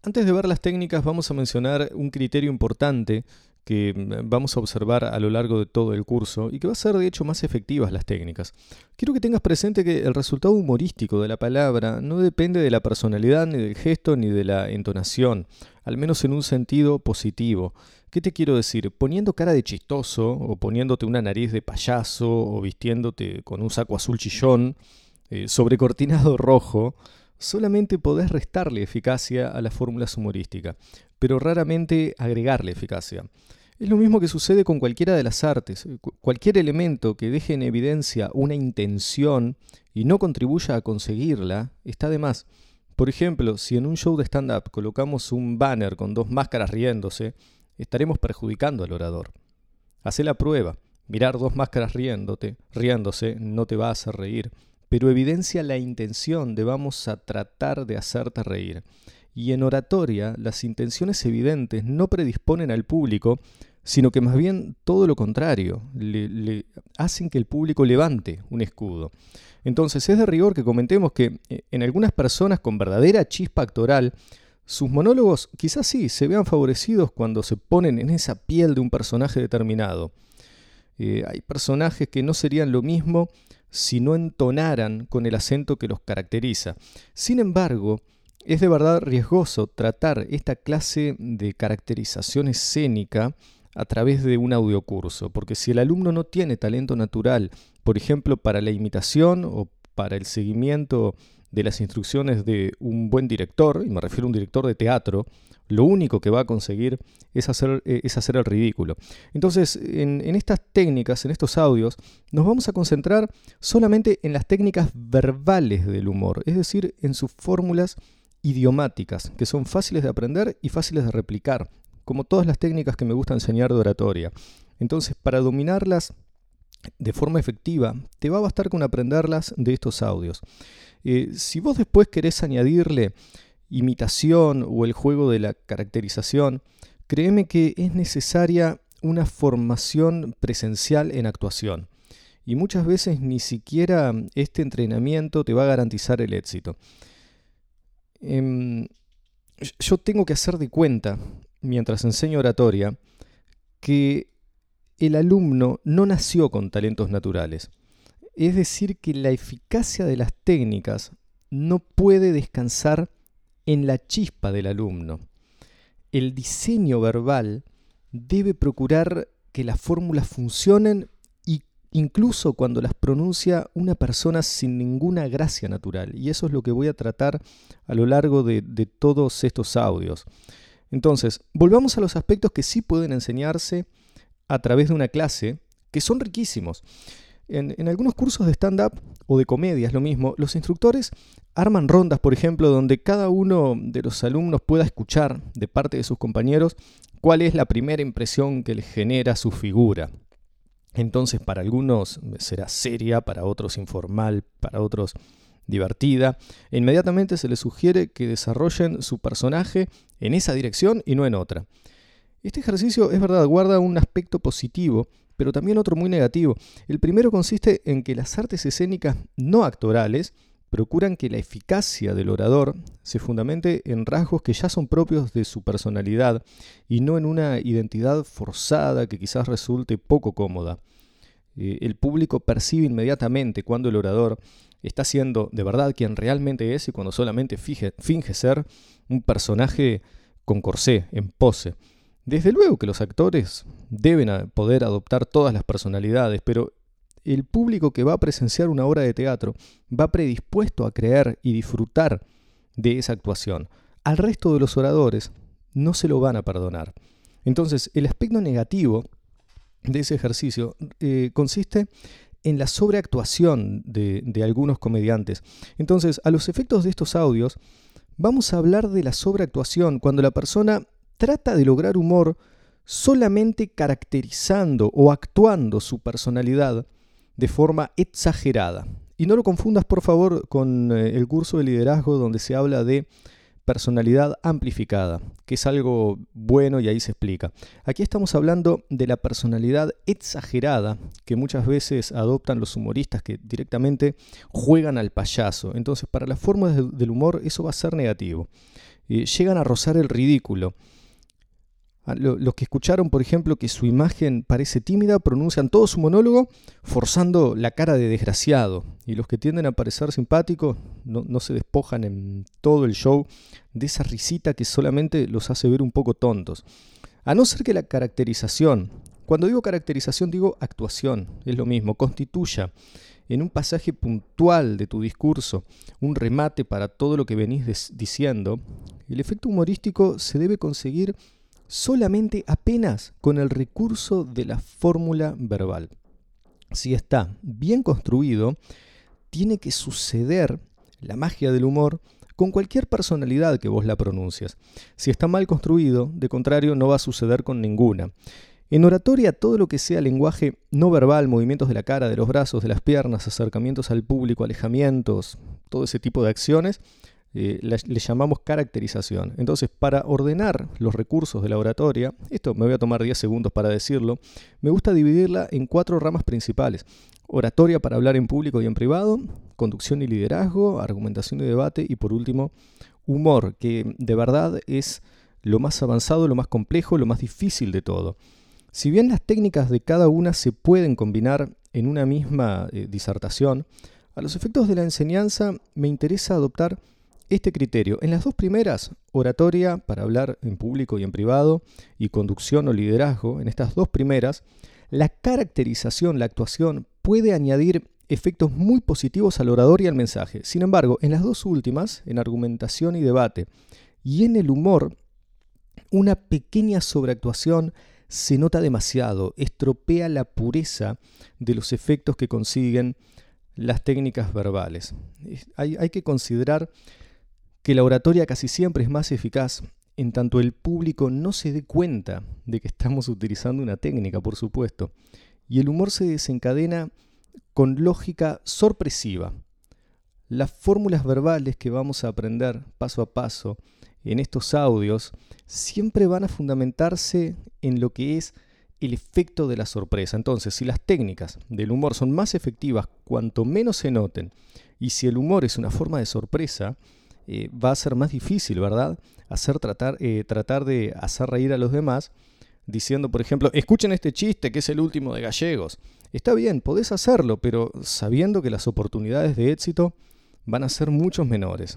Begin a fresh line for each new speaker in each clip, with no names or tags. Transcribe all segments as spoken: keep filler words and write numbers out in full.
Antes de ver las técnicas, vamos a mencionar un criterio importante que mm, vamos a observar a lo largo de todo el curso y que va a ser de hecho más efectivas las técnicas. Quiero que tengas presente que el resultado humorístico de la palabra no depende de la personalidad, ni del gesto, ni de la entonación, al menos en un sentido positivo. ¿Qué te quiero decir? Poniendo cara de chistoso, o poniéndote una nariz de payaso, o vistiéndote con un saco azul chillón, eh, sobre cortinado rojo, solamente podés restarle eficacia a las fórmulas humorísticas, pero raramente agregarle eficacia. Es lo mismo que sucede con cualquiera de las artes. Cualquier elemento que deje en evidencia una intención y no contribuya a conseguirla, está de más. Por ejemplo, si en un show de stand-up colocamos un banner con dos máscaras riéndose, estaremos perjudicando al orador. Hacé la prueba. Mirar dos máscaras riéndote, riéndose no te va a hacer reír, pero evidencia la intención de vamos a tratar de hacerte reír. Y en oratoria, las intenciones evidentes no predisponen al público, sino que más bien todo lo contrario, le, le hacen que el público levante un escudo. Entonces es de rigor que comentemos que en algunas personas con verdadera chispa actoral, sus monólogos quizás sí se vean favorecidos cuando se ponen en esa piel de un personaje determinado. Eh, hay personajes que no serían lo mismo si no entonaran con el acento que los caracteriza. Sin embargo, es de verdad riesgoso tratar esta clase de caracterización escénica a través de un audiocurso, porque si el alumno no tiene talento natural, por ejemplo, para la imitación o para el seguimiento de las instrucciones de un buen director, y me refiero a un director de teatro, lo único que va a conseguir es hacer, eh, es hacer el ridículo. Entonces, en, en estas técnicas, en estos audios, nos vamos a concentrar solamente en las técnicas verbales del humor, es decir, en sus fórmulas idiomáticas, que son fáciles de aprender y fáciles de replicar, como todas las técnicas que me gusta enseñar de oratoria. Entonces, para dominarlas de forma efectiva, te va a bastar con aprenderlas de estos audios. Eh, si vos después querés añadirle imitación o el juego de la caracterización, créeme que es necesaria una formación presencial en actuación. Y muchas veces ni siquiera este entrenamiento te va a garantizar el éxito. Eh, yo tengo que hacer de cuenta, mientras enseño oratoria, que el alumno no nació con talentos naturales. Es decir, que la eficacia de las técnicas no puede descansar en la chispa del alumno. El diseño verbal debe procurar que las fórmulas funcionen y incluso cuando las pronuncia una persona sin ninguna gracia natural. Y eso es lo que voy a tratar a lo largo de, de todos estos audios. Entonces, volvamos a los aspectos que sí pueden enseñarse a través de una clase, que son riquísimos. En, en algunos cursos de stand-up o de comedia es lo mismo, los instructores arman rondas, por ejemplo, donde cada uno de los alumnos pueda escuchar de parte de sus compañeros cuál es la primera impresión que les genera su figura. Entonces, para algunos será seria, para otros informal, para otros divertida, e inmediatamente se les sugiere que desarrollen su personaje en esa dirección y no en otra. Este ejercicio, es verdad, guarda un aspecto positivo, pero también otro muy negativo. El primero consiste en que las artes escénicas no actorales procuran que la eficacia del orador se fundamente en rasgos que ya son propios de su personalidad y no en una identidad forzada que quizás resulte poco cómoda. Eh, el público percibe inmediatamente cuando el orador está siendo de verdad quien realmente es y cuando solamente finge, finge ser un personaje con corsé, en pose. Desde luego que los actores deben poder adoptar todas las personalidades, pero el público que va a presenciar una obra de teatro va predispuesto a creer y disfrutar de esa actuación. Al resto de los oradores no se lo van a perdonar. Entonces, el aspecto negativo de ese ejercicio eh, consiste en la sobreactuación de, de algunos comediantes. Entonces, a los efectos de estos audios, vamos a hablar de la sobreactuación cuando la persona trata de lograr humor solamente caracterizando o actuando su personalidad de forma exagerada. Y no lo confundas, por favor, con eh, el curso de liderazgo donde se habla de personalidad amplificada, que es algo bueno y ahí se explica. Aquí estamos hablando de la personalidad exagerada que muchas veces adoptan los humoristas que directamente juegan al payaso. Entonces, para las formas de, del humor eso va a ser negativo. eh, llegan a rozar el ridículo. Los que escucharon, por ejemplo, que su imagen parece tímida, pronuncian todo su monólogo forzando la cara de desgraciado. Y los que tienden a parecer simpáticos no, no se despojan en todo el show de esa risita que solamente los hace ver un poco tontos. A no ser que la caracterización, cuando digo caracterización digo actuación, es lo mismo, constituya en un pasaje puntual de tu discurso un remate para todo lo que venís des- diciendo, el efecto humorístico se debe conseguir solamente apenas con el recurso de la fórmula verbal. Si está bien construido, tiene que suceder la magia del humor con cualquier personalidad que vos la pronuncias. Si está mal construido, de contrario, no va a suceder con ninguna. En oratoria, todo lo que sea lenguaje no verbal, movimientos de la cara, de los brazos, de las piernas, acercamientos al público, alejamientos, todo ese tipo de acciones, Eh, le, le llamamos caracterización. Entonces, para ordenar los recursos de la oratoria, esto me voy a tomar diez segundos para decirlo, me gusta dividirla en cuatro ramas principales. Oratoria para hablar en público y en privado, conducción y liderazgo, argumentación y debate, y por último, humor, que de verdad es lo más avanzado, lo más complejo, lo más difícil de todo. Si bien las técnicas de cada una se pueden combinar en una misma eh, disertación, a los efectos de la enseñanza me interesa adoptar este criterio. En las dos primeras, oratoria para hablar en público y en privado, y conducción o liderazgo, en estas dos primeras, la caracterización, la actuación, puede añadir efectos muy positivos al orador y al mensaje. Sin embargo, en las dos últimas, en argumentación y debate, y en el humor, una pequeña sobreactuación se nota demasiado, estropea la pureza de los efectos que consiguen las técnicas verbales. Hay, hay que considerar que la oratoria casi siempre es más eficaz en tanto el público no se dé cuenta de que estamos utilizando una técnica, por supuesto, y el humor se desencadena con lógica sorpresiva. Las fórmulas verbales que vamos a aprender paso a paso en estos audios siempre van a fundamentarse en lo que es el efecto de la sorpresa. Entonces, si las técnicas del humor son más efectivas cuanto menos se noten, y si el humor es una forma de sorpresa, Eh, va a ser más difícil, ¿verdad? Hacer tratar, eh, tratar de hacer reír a los demás diciendo, por ejemplo, escuchen este chiste que es el último de Gallegos. Está bien, podés hacerlo, pero sabiendo que las oportunidades de éxito van a ser muchos menores.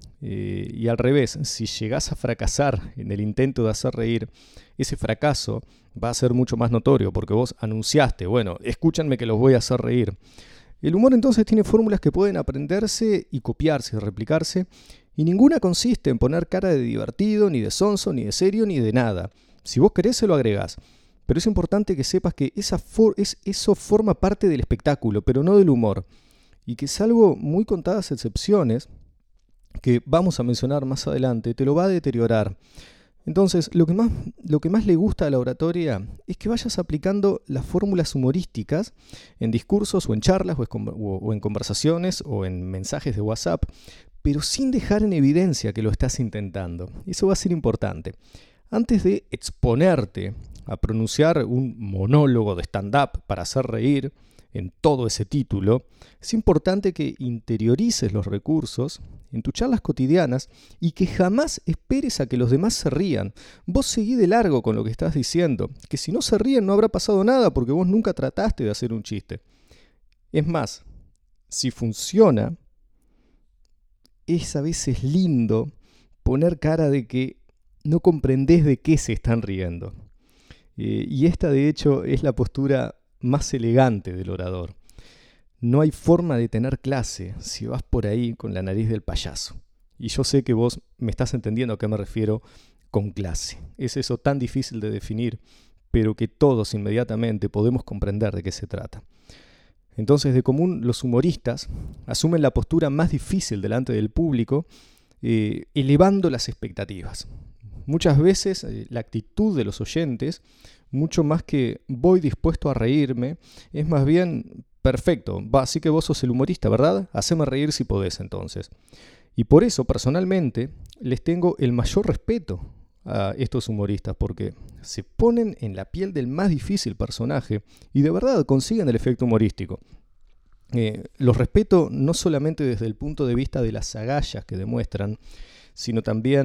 Eh, y al revés, si llegás a fracasar en el intento de hacer reír, ese fracaso va a ser mucho más notorio porque vos anunciaste, bueno, escúchenme que los voy a hacer reír. El humor entonces tiene fórmulas que pueden aprenderse y copiarse y replicarse, y ninguna consiste en poner cara de divertido, ni de sonso, ni de serio, ni de nada. Si vos querés se lo agregás, pero es importante que sepas que esa for- es, eso forma parte del espectáculo, pero no del humor, y que salvo muy contadas excepciones, que vamos a mencionar más adelante, te lo va a deteriorar. Entonces, lo que más, lo que más le gusta a la oratoria es que vayas aplicando las fórmulas humorísticas en discursos o en charlas o, es, o, o en conversaciones o en mensajes de WhatsApp, pero sin dejar en evidencia que lo estás intentando. Eso va a ser importante. Antes de exponerte a pronunciar un monólogo de stand-up para hacer reír en todo ese título, es importante que interiorices los recursos en tus charlas cotidianas y que jamás esperes a que los demás se rían. Vos seguí de largo con lo que estás diciendo, que si no se ríen no habrá pasado nada porque vos nunca trataste de hacer un chiste. Es más, si funciona, es a veces lindo poner cara de que no comprendés de qué se están riendo. Eh, y esta de hecho es la postura más elegante del orador. No hay forma de tener clase si vas por ahí con la nariz del payaso. Y yo sé que vos me estás entendiendo a qué me refiero con clase. Es eso tan difícil de definir, pero que todos inmediatamente podemos comprender de qué se trata. Entonces, de común, los humoristas asumen la postura más difícil delante del público, eh, elevando las expectativas. Muchas veces eh, la actitud de los oyentes, mucho más que voy dispuesto a reírme, es más bien perfecto, va, así que vos sos el humorista, ¿verdad? Haceme reír si podés entonces. Y por eso, personalmente, les tengo el mayor respeto a estos humoristas, porque se ponen en la piel del más difícil personaje y de verdad consiguen el efecto humorístico. Eh, los respeto no solamente desde el punto de vista de las agallas que demuestran, sino también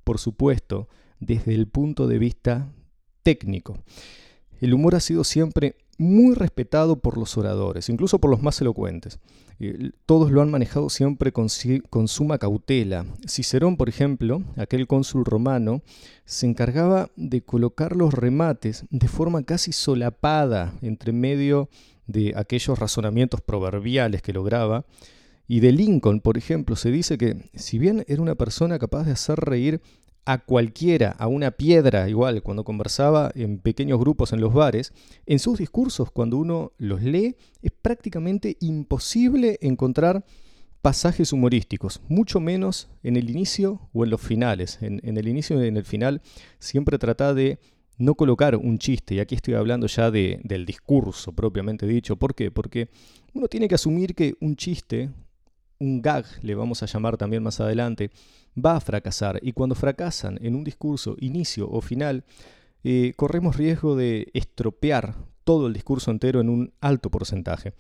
por supuesto, desde el punto de vista técnico. El humor ha sido siempre muy respetado por los oradores, incluso por los más elocuentes. Eh, todos lo han manejado siempre con, con suma cautela. Cicerón, por ejemplo, aquel cónsul romano, se encargaba de colocar los remates de forma casi solapada entre medio de aquellos razonamientos proverbiales que lograba. Y de Lincoln, por ejemplo, se dice que si bien era una persona capaz de hacer reír a cualquiera, a una piedra, igual cuando conversaba en pequeños grupos en los bares, en sus discursos, cuando uno los lee, es prácticamente imposible encontrar pasajes humorísticos, mucho menos en el inicio o en los finales. En, en el inicio y en el final siempre trata de no colocar un chiste, y aquí estoy hablando ya de, del discurso propiamente dicho. ¿Por qué? Porque uno tiene que asumir que un chiste, un gag, le vamos a llamar también más adelante, va a fracasar, y cuando fracasan en un discurso, inicio o final, eh, corremos riesgo de estropear todo el discurso entero en un alto porcentaje.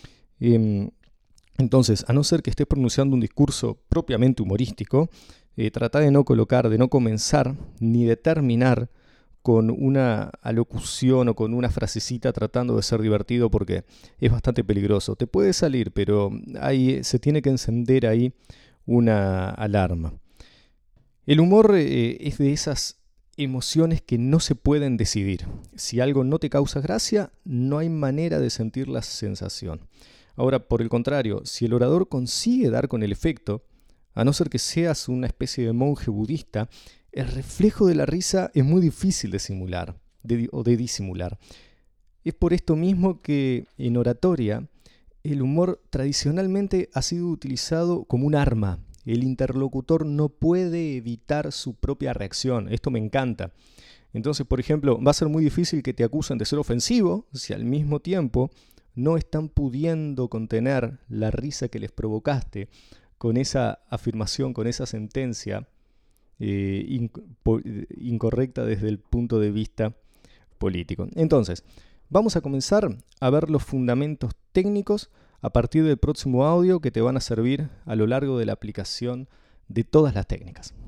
Eh, entonces, a no ser que estés pronunciando un discurso propiamente humorístico, eh, trata de no colocar, de no comenzar ni de terminar con una alocución o con una frasecita tratando de ser divertido, porque es bastante peligroso. Te puede salir, pero ahí se tiene que encender ahí una alarma. El humor eh, es de esas emociones que no se pueden decidir. Si algo no te causa gracia, no hay manera de sentir la sensación. Ahora, por el contrario, si el orador consigue dar con el efecto, a no ser que seas una especie de monje budista, el reflejo de la risa es muy difícil de simular de, o de disimular. Es por esto mismo que en oratoria el humor tradicionalmente ha sido utilizado como un arma. El interlocutor no puede evitar su propia reacción. Esto me encanta. Entonces, por ejemplo, va a ser muy difícil que te acusen de ser ofensivo si al mismo tiempo no están pudiendo contener la risa que les provocaste con esa afirmación, con esa sentencia eh, inc- po- incorrecta desde el punto de vista político. Entonces, vamos a comenzar a ver los fundamentos técnicos a partir del próximo audio, que te van a servir a lo largo de la aplicación de todas las técnicas.